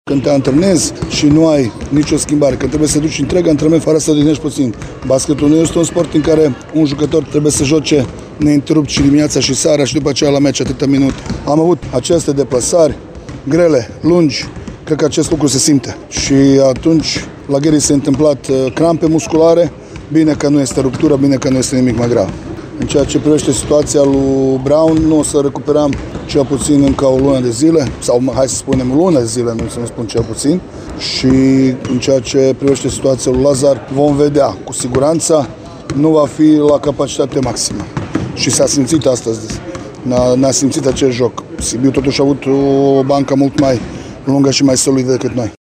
Când te antrenezi și nu ai nicio schimbare, când trebuie să duci întreg antrenament fără să odihnești puțin. Basketul nu este un sport în care un jucător trebuie să joace neîntrerupt și dimineața și seara și după aceea la meci atâta minut. Am avut aceste deplasări grele, lungi, cred că acest lucru se simte. Și atunci la Gherii s-a întâmplat crampe musculare, bine că nu este ruptură, bine că nu este nimic mai grav. În ceea ce privește situația lui Brown, nu o să recuperăm cel puțin încă o lună de zile, sau hai să spunem o lună de zile, nu să nu spun cel puțin. Și în ceea ce privește situația lui Lazar, vom vedea. Cu siguranță nu va fi la capacitate maximă. Și s-a simțit astăzi, n-a simțit acest joc. Sibiu totuși a avut o bancă mult mai lungă și mai solidă decât noi.